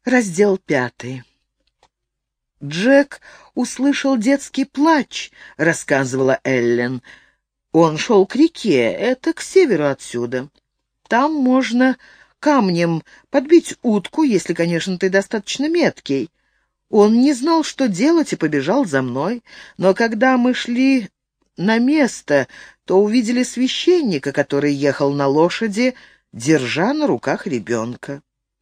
Раздел 5. «Джек услышал детский плач», — рассказывала Эллен. «Он шел к реке, это к северу отсюда. Там можно камнем подбить утку, если, конечно, ты достаточно меткий. Он не знал, что делать, и побежал за мной. Но когда мы шли на место, то увидели священника, который ехал на лошади, держа на руках ребенка.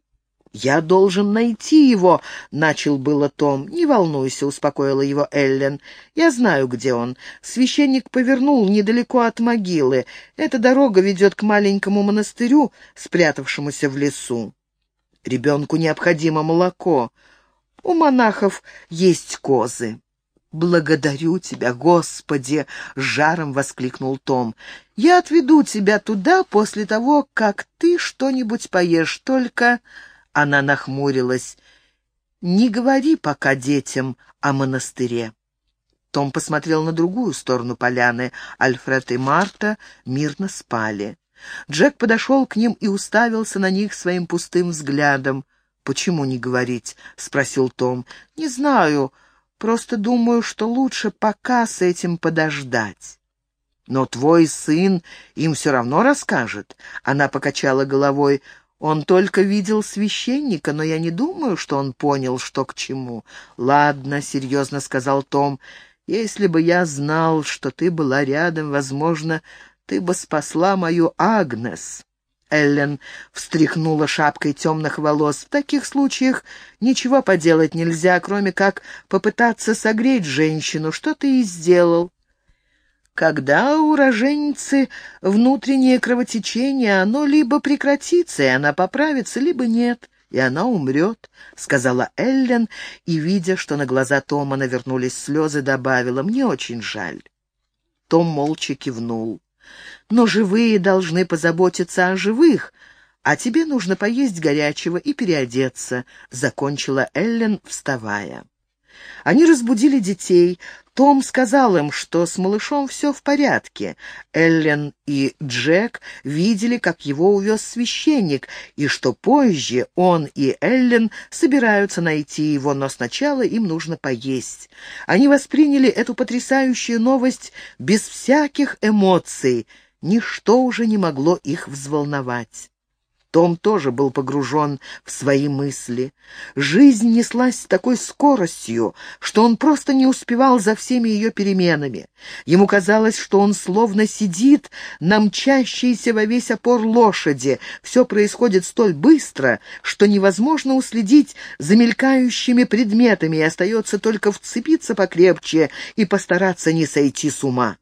«Я должен найти его», — начал было Том. «Не волнуйся», — успокоила его Эллен. «Я знаю, где он. Священник повернул недалеко от могилы. Эта дорога ведет к маленькому монастырю, спрятавшемуся в лесу. Ребенку необходимо молоко. У монахов есть козы». «Благодарю тебя, Господи!» — с жаром воскликнул Том. «Я отведу тебя туда после того, как ты что-нибудь поешь, только...» Она нахмурилась. «Не говори пока детям о монастыре». Том посмотрел на другую сторону поляны. Альфред и Марта мирно спали. Джек подошел к ним и уставился на них своим пустым взглядом. «Почему не говорить?» — спросил Том. «Не знаю, просто думаю, что лучше пока с этим подождать». «Но твой сын им все равно расскажет». Она покачала головой. «Он только видел священника, но я не думаю, что он понял, что к чему». «Ладно», — серьезно сказал Том, — «если бы я знал, что ты была рядом, возможно, ты бы спасла мою Агнес». Эллен встряхнула шапкой темных волос. «В таких случаях ничего поделать нельзя, кроме как попытаться согреть женщину, что ты и сделал». Когда у роженицы внутреннее кровотечение, оно либо прекратится, и она поправится, либо нет, и она умрет, — сказала Эллен, и, видя, что на глаза Тома навернулись слезы, добавила: «Мне очень жаль». Том молча кивнул. «Но живые должны позаботиться о живых, а тебе нужно поесть горячего и переодеться», — закончила Эллен, вставая. Они разбудили детей. Том сказал им, что с малышом все в порядке. Эллен и Джек видели, как его увез священник, и что позже он и Эллен собираются найти его, но сначала им нужно поесть. Они восприняли эту потрясающую новость без всяких эмоций. Ничто уже не могло их взволновать. Том тоже был погружен в свои мысли. Жизнь неслась с такой скоростью, что он просто не успевал за всеми ее переменами. Ему казалось, что он словно сидит на мчащейся во весь опор лошади. Все происходит столь быстро, что невозможно уследить за мелькающими предметами, и остается только вцепиться покрепче и постараться не сойти с ума.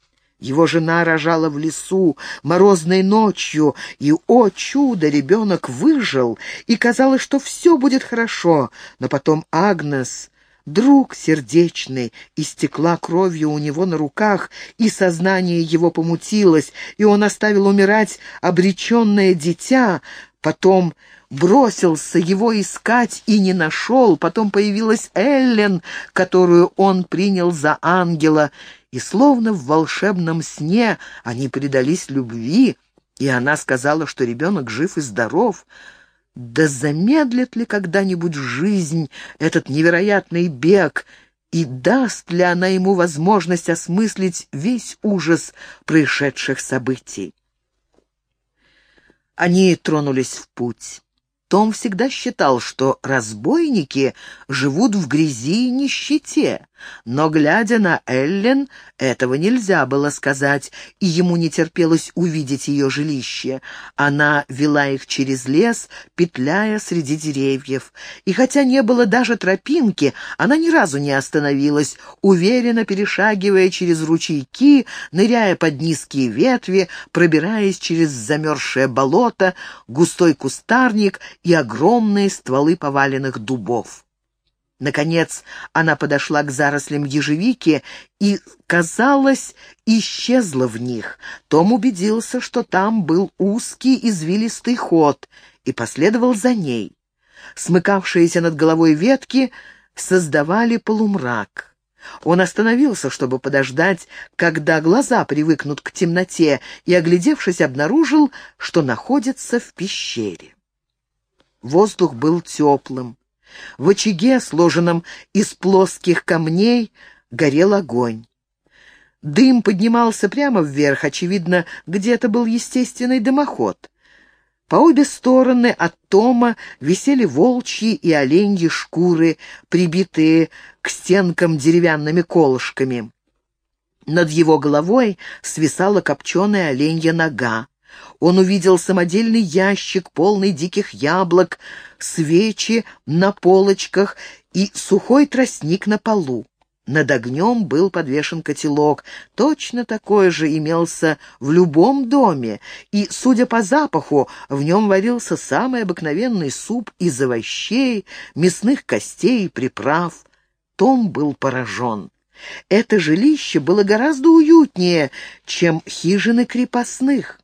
Его жена рожала в лесу морозной ночью, и, о чудо, ребенок выжил, и казалось, что все будет хорошо. Но потом Агнес, друг сердечный, истекла кровью у него на руках, и сознание его помутилось, и он оставил умирать обреченное дитя. Потом бросился его искать и не нашел. Потом появилась Эллен, которую он принял за ангела, и словно в волшебном сне они предались любви, и она сказала, что ребенок жив и здоров. Да замедлит ли когда-нибудь жизнь этот невероятный бег, и даст ли она ему возможность осмыслить весь ужас происшедших событий? Они тронулись в путь. Том всегда считал, что разбойники живут в грязи и нищете, но, глядя на Эллен, этого нельзя было сказать, и ему не терпелось увидеть ее жилище. Она вела их через лес, петляя среди деревьев, и хотя не было даже тропинки, она ни разу не остановилась, уверенно перешагивая через ручейки, ныряя под низкие ветви, пробираясь через замерзшее болото, густой кустарник и огромные стволы поваленных дубов. Наконец она подошла к зарослям ежевики и, казалось, исчезла в них. Том убедился, что там был узкий извилистый ход, и последовал за ней. Смыкавшиеся над головой ветки создавали полумрак. Он остановился, чтобы подождать, когда глаза привыкнут к темноте, и, оглядевшись, обнаружил, что находится в пещере. Воздух был теплым. В очаге, сложенном из плоских камней, горел огонь. Дым поднимался прямо вверх, очевидно, где-то был естественный дымоход. По обе стороны от Тома висели волчьи и оленьи шкуры, прибитые к стенкам деревянными колышками. Над его головой свисала копченая оленья нога. Он увидел самодельный ящик, полный диких яблок, свечи на полочках и сухой тростник на полу. Над огнем был подвешен котелок, точно такой же имелся в любом доме, и, судя по запаху, в нем варился самый обыкновенный суп из овощей, мясных костей и приправ. Том был поражен. Это жилище было гораздо уютнее, чем хижины крепостных.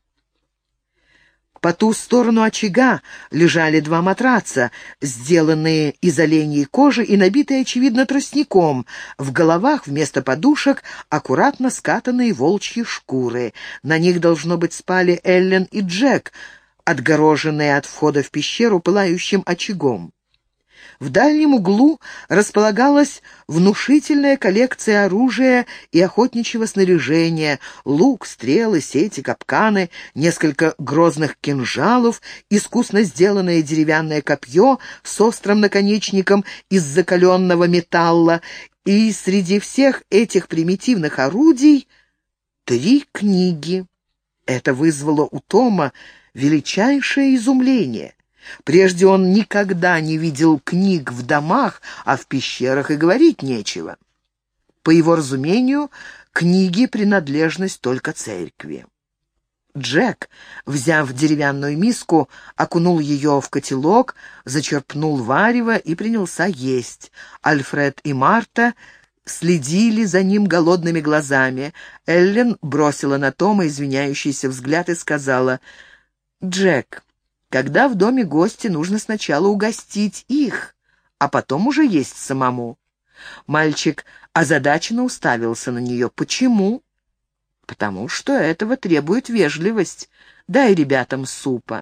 По ту сторону очага лежали два матраца, сделанные из оленьей кожи и набитые, очевидно, тростником. В головах вместо подушек аккуратно скатанные волчьи шкуры. На них, должно быть, спали Эллен и Джек, отгороженные от входа в пещеру пылающим очагом. В дальнем углу располагалась внушительная коллекция оружия и охотничьего снаряжения: лук, стрелы, сети, капканы, несколько грозных кинжалов, искусно сделанное деревянное копье с острым наконечником из закаленного металла, и среди всех этих примитивных орудий 3 книги. Это вызвало у Тома величайшее изумление. Прежде он никогда не видел книг в домах, а в пещерах и говорить нечего. По его разумению, книги — принадлежность только церкви. Джек, взяв деревянную миску, окунул ее в котелок, зачерпнул варево и принялся есть. Альфред и Марта следили за ним голодными глазами. Эллен бросила на Тома извиняющийся взгляд и сказала: «Джек, когда в доме гости, нужно сначала угостить их, а потом уже есть самому». Мальчик озадаченно уставился на нее. «Почему?» «Потому что этого требует вежливость. Дай ребятам супа».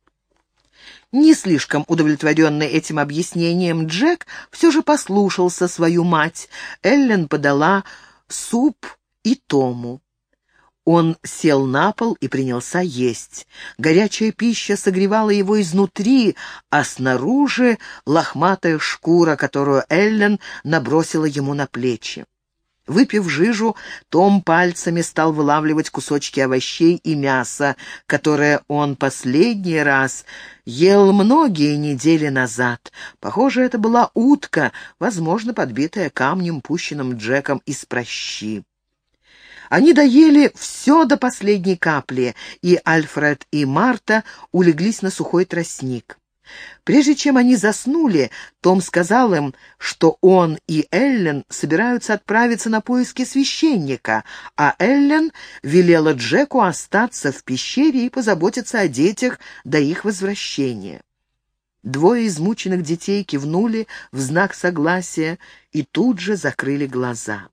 Не слишком удовлетворенный этим объяснением, Джек все же послушался свою мать. Эллен подала суп и Тому. Он сел на пол и принялся есть. Горячая пища согревала его изнутри, а снаружи лохматая шкура, которую Эллен набросила ему на плечи. Выпив жижу, Том пальцами стал вылавливать кусочки овощей и мяса, которое он последний раз ел многие недели назад. Похоже, это была утка, возможно, подбитая камнем, пущенным Джеком из пращи. Они доели все до последней капли, и Альфред и Марта улеглись на сухой тростник. Прежде чем они заснули, Том сказал им, что он и Эллен собираются отправиться на поиски священника, а Эллен велела Джеку остаться в пещере и позаботиться о детях до их возвращения. 2 измученных детей кивнули в знак согласия и тут же закрыли глаза.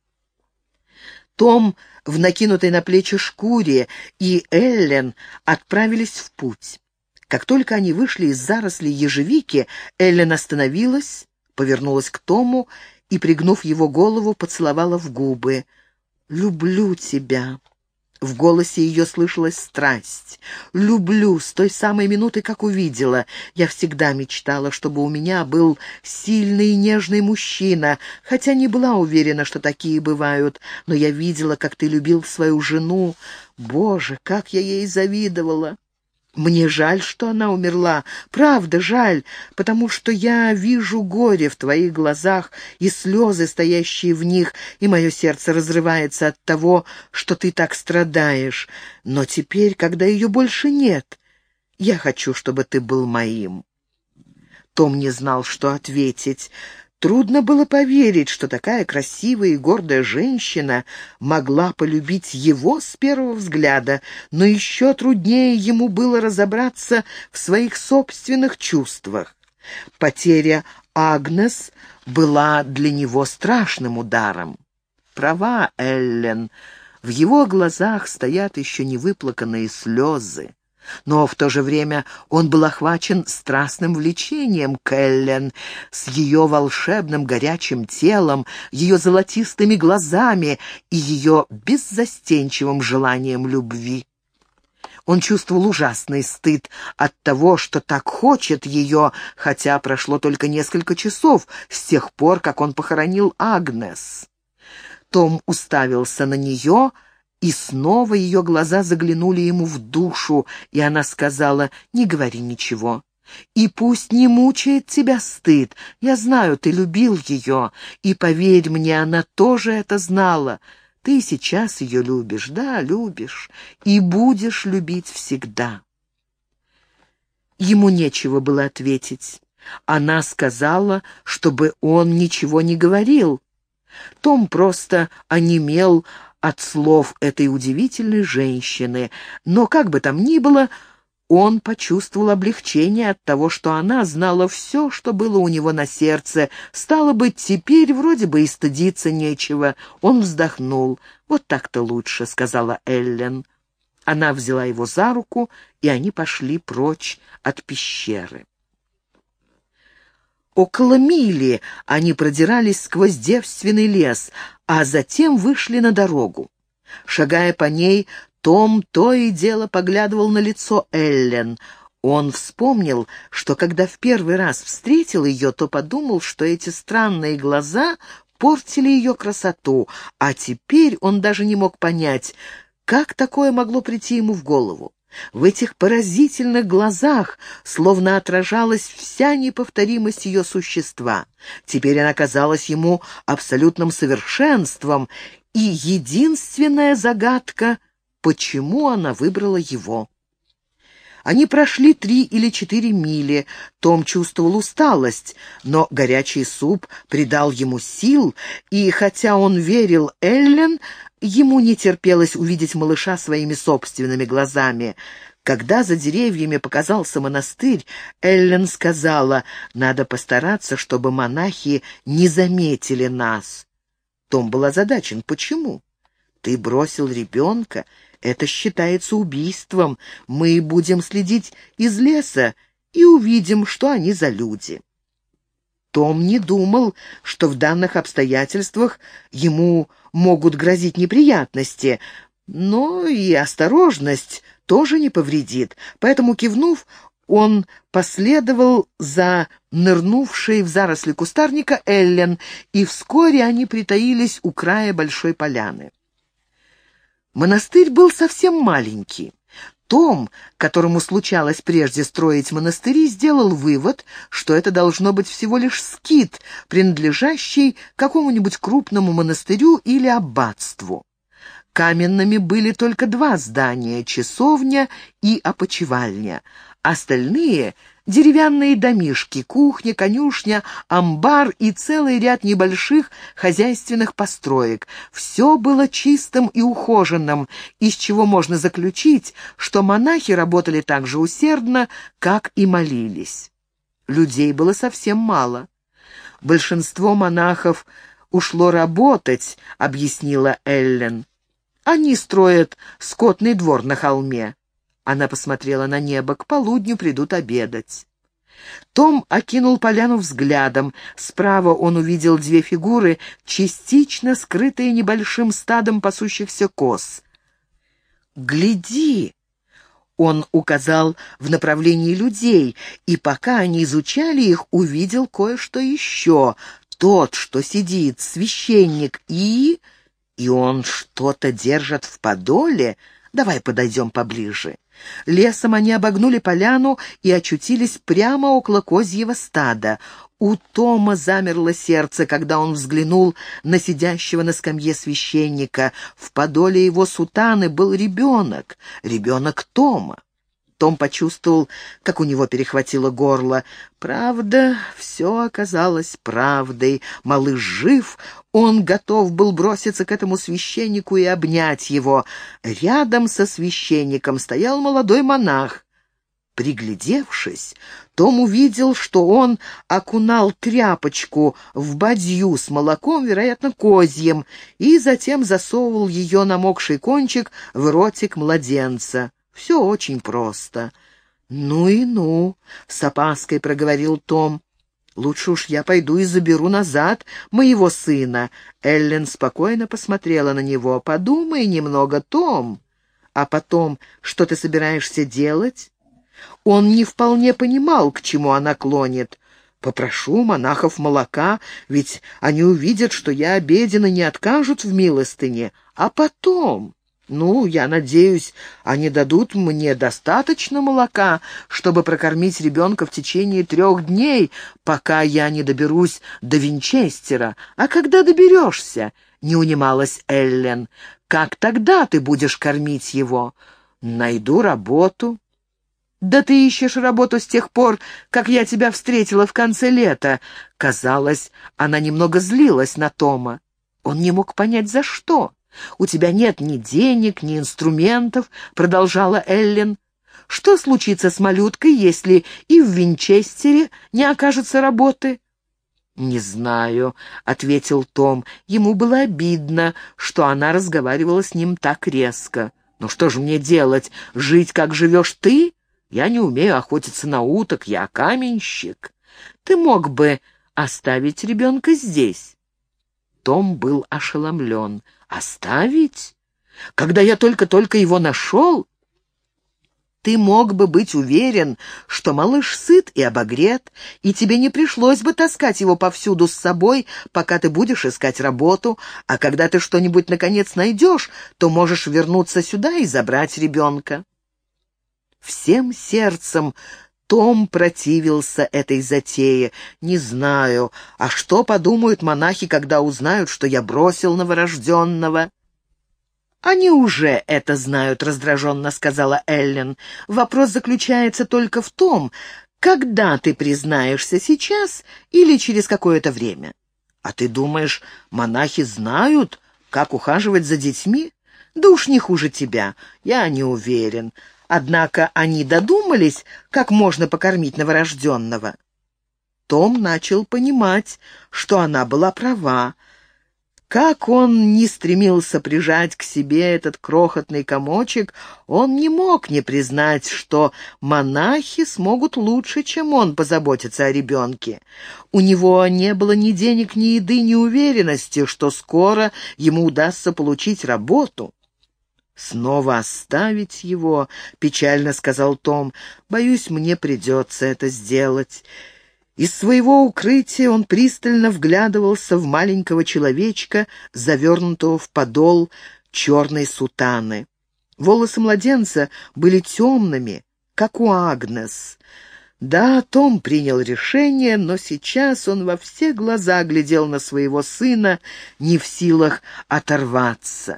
Том в накинутой на плечи шкуре и Эллен отправились в путь. Как только они вышли из зарослей ежевики, Эллен остановилась, повернулась к Тому и, пригнув его голову, поцеловала в губы. «Люблю тебя». В голосе ее слышалась страсть. «Люблю с той самой минуты, как увидела. Я всегда мечтала, чтобы у меня был сильный и нежный мужчина, хотя не была уверена, что такие бывают. Но я видела, как ты любил свою жену. Боже, как я ей завидовала! Мне жаль, что она умерла, правда жаль, потому что я вижу горе в твоих глазах и слезы, стоящие в них, и мое сердце разрывается от того, что ты так страдаешь. Но теперь, когда ее больше нет, я хочу, чтобы ты был моим». Том не знал, что ответить. Трудно было поверить, что такая красивая и гордая женщина могла полюбить его с первого взгляда, но еще труднее ему было разобраться в своих собственных чувствах. Потеря Агнес была для него страшным ударом. Права Эллен, в его глазах стоят еще невыплаканные слезы. Но в то же время он был охвачен страстным влечением к Эллен, с ее волшебным горячим телом, ее золотистыми глазами и ее беззастенчивым желанием любви. Он чувствовал ужасный стыд от того, что так хочет ее, хотя прошло только несколько часов с тех пор, как он похоронил Агнес. Том уставился на нее, и снова ее глаза заглянули ему в душу, и она сказала: «Не говори ничего. И пусть не мучает тебя стыд. Я знаю, ты любил ее, и, поверь мне, она тоже это знала. Ты сейчас ее любишь, да, любишь, и будешь любить всегда». Ему нечего было ответить. Она сказала, чтобы он ничего не говорил. Том просто онемел от слов этой удивительной женщины, но, как бы там ни было, он почувствовал облегчение от того, что она знала все, что было у него на сердце. Стало быть, теперь вроде бы и стыдиться нечего. Он вздохнул. «Вот так-то лучше», — сказала Эллен. Она взяла его за руку, и они пошли прочь от пещеры. Около мили они продирались сквозь девственный лес, а затем вышли на дорогу. Шагая по ней, Том то и дело поглядывал на лицо Эллен. Он вспомнил, что когда в первый раз встретил ее, то подумал, что эти странные глаза портили ее красоту, а теперь он даже не мог понять, как такое могло прийти ему в голову. В этих поразительных глазах словно отражалась вся неповторимость ее существа. Теперь она казалась ему абсолютным совершенством, и единственная загадка — почему она выбрала его. Они прошли 3 или 4 мили. Том чувствовал усталость, но горячий суп придал ему сил, и хотя он верил Эллен, ему не терпелось увидеть малыша своими собственными глазами. Когда за деревьями показался монастырь, Эллен сказала: «Надо постараться, чтобы монахи не заметили нас». Том был озадачен. «Почему?» «Ты бросил ребенка. Это считается убийством. Мы будем следить из леса и увидим, что они за люди». Том не думал, что в данных обстоятельствах ему могут грозить неприятности, но и осторожность тоже не повредит. Поэтому, кивнув, он последовал за нырнувшей в заросли кустарника Эллен, и вскоре они притаились у края большой поляны. Монастырь был совсем маленький. Том, которому случалось прежде строить монастыри, сделал вывод, что это должно быть всего лишь скит, принадлежащий какому-нибудь крупному монастырю или аббатству. Каменными были только 2 здания — часовня и опочивальня. Остальные — деревянные домишки, кухня, конюшня, амбар и целый ряд небольших хозяйственных построек. Все было чистым и ухоженным, из чего можно заключить, что монахи работали так же усердно, как и молились. Людей было совсем мало. «Большинство монахов ушло работать», — объяснила Эллен. «Они строят скотный двор на холме». Она посмотрела на небо. «К полудню придут обедать». Том окинул поляну взглядом. Справа он увидел 2 фигуры, частично скрытые небольшим стадом пасущихся коз. «Гляди!» Он указал в направлении людей, и пока они изучали их, увидел кое-что еще. Тот, что сидит, священник, и он что-то держит в подоле. Давай подойдем поближе. Лесом они обогнули поляну и очутились прямо около козьего стада. У Тома замерло сердце, когда он взглянул на сидящего на скамье священника. В подоле его сутаны был ребенок Тома. Том почувствовал, как у него перехватило горло. Правда, все оказалось правдой. Малыш жив, он готов был броситься к этому священнику и обнять его. Рядом со священником стоял молодой монах. Приглядевшись, Том увидел, что он окунал тряпочку в бадью с молоком, вероятно, козьим, и затем засовывал ее намокший кончик в ротик младенца. Все очень просто». «Ну и ну», — с опаской проговорил Том. «Лучше уж я пойду и заберу назад моего сына». Эллен спокойно посмотрела на него. «Подумай немного, Том. А потом, что ты собираешься делать?» Он не вполне понимал, к чему она клонит. «Попрошу у монахов молока, ведь они увидят, что я обеден и не откажут в милостыне. А потом...» «Ну, я надеюсь, они дадут мне достаточно молока, чтобы прокормить ребенка в течение 3 дней, пока я не доберусь до Винчестера. А когда доберешься?» — не унималась Эллен. «Как тогда ты будешь кормить его?» «Найду работу». «Да ты ищешь работу с тех пор, как я тебя встретила в конце лета». Казалось, она немного злилась на Тома. Он не мог понять, за что. «У тебя нет ни денег, ни инструментов», — продолжала Эллен. «Что случится с малюткой, если и в Винчестере не окажется работы?» «Не знаю», — ответил Том. Ему было обидно, что она разговаривала с ним так резко. «Ну что же мне делать? Жить, как живешь ты? Я не умею охотиться на уток, я каменщик. Ты мог бы оставить ребенка здесь». Том был ошеломлен. «Оставить? Когда я только-только его нашел? Ты мог бы быть уверен, что малыш сыт и обогрет, и тебе не пришлось бы таскать его повсюду с собой, пока ты будешь искать работу, а когда ты что-нибудь наконец найдешь, то можешь вернуться сюда и забрать ребенка». Всем сердцем Том противился этой затее. «Не знаю, а что подумают монахи, когда узнают, что я бросил новорожденного?» «Они уже это знают», — раздраженно сказала Эллен. «Вопрос заключается только в том, когда ты признаешься, сейчас или через какое-то время». «А ты думаешь, монахи знают, как ухаживать за детьми?» «Да уж не хуже тебя, я не уверен. Однако они додумались, как можно покормить новорожденного». Том начал понимать, что она была права. Как он ни стремился прижать к себе этот крохотный комочек, он не мог не признать, что монахи смогут лучше, чем он, позаботиться о ребенке. У него не было ни денег, ни еды, ни уверенности, что скоро ему удастся получить работу. «Снова оставить его?» — печально сказал Том. «Боюсь, мне придется это сделать». Из своего укрытия он пристально вглядывался в маленького человечка, завернутого в подол черной сутаны. Волосы младенца были темными, как у Агнес. Да, Том принял решение, но сейчас он во все глаза глядел на своего сына, не в силах оторваться.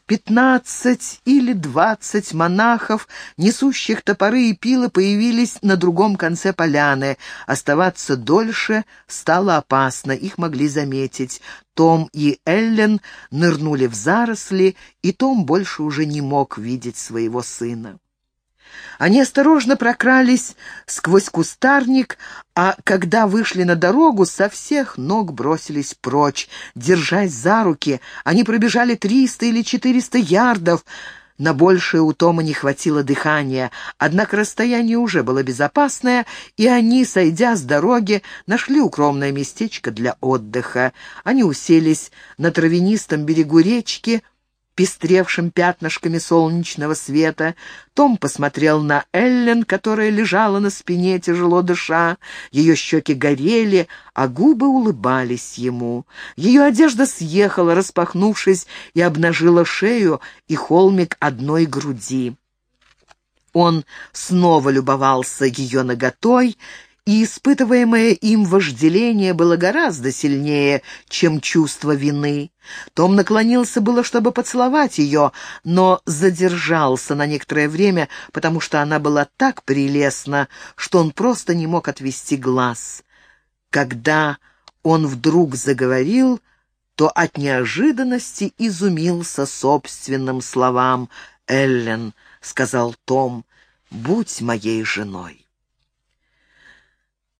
15 или 20 монахов, несущих топоры и пилы, появились на другом конце поляны. Оставаться дольше стало опасно, их могли заметить. Том и Эллен нырнули в заросли, и Том больше уже не мог видеть своего сына. Они осторожно прокрались сквозь кустарник, а когда вышли на дорогу, со всех ног бросились прочь. Держась за руки, они пробежали 300 или 400 ярдов. На большее у Тома не хватило дыхания, однако расстояние уже было безопасное, и они, сойдя с дороги, нашли укромное местечко для отдыха. Они уселись на травянистом берегу речки, пестревшим пятнышками солнечного света. Том посмотрел на Эллен, которая лежала на спине, тяжело дыша. Ее щеки горели, а губы улыбались ему. Ее одежда съехала, распахнувшись, и обнажила шею и холмик одной груди. Он снова любовался ее наготой, и испытываемое им вожделение было гораздо сильнее, чем чувство вины. Том наклонился было, чтобы поцеловать ее, но задержался на некоторое время, потому что она была так прелестна, что он просто не мог отвести глаз. Когда он вдруг заговорил, то от неожиданности изумился собственным словам. «Эллен», — сказал Том, — «будь моей женой».